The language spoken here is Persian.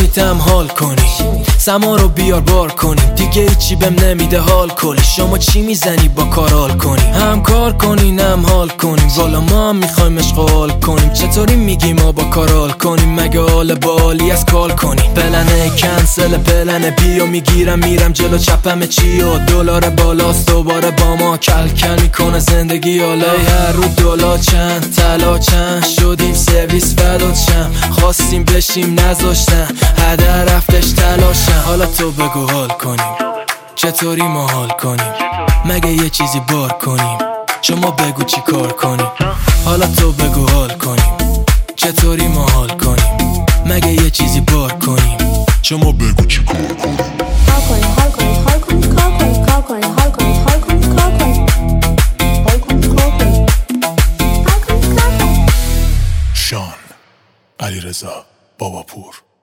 میدم حال کنی، سما رو بیار بار کنیم، دیگه هیچی بهم نمیده حال کلی. شما چی میزنی با کارال کنی، هم کار کنین هم حال کنیم، والا ما هم میخوایم اشغال کنیم. چطوری میگی ما با کارال کنیم، مگه حال بالی از کال کنیم؟ پلنه کنسل پلنه بیو میگیرم میرم جلو چپم چی و دلار بالاست دوباره با ما کل کل میکنه زندگی. حالا هر رو دلار چند طلا چند شدیم سرویس فدات شم، خواستیم بشیم نذاشتن هدر رفتش تلاشم. حالا تو بگو حال کنیم، چطوری ما حال کنیم، مگه یه چیزی بار کنیم؟ شما بگو چی کار کنیم. حالا تو بگو حال کنیم، چطوری ما حال کنیم، مگه یه چیزی بار کنیم؟ شما بگو چی کار کنیم. حال کنیم حال کنیم حال کنیم کار کنیم کار کنیم حال کنیم حال کنیم کار کنیم حال کنیم کار کنیم حال کنیم کار کنیم. شان علیرضا باباپور.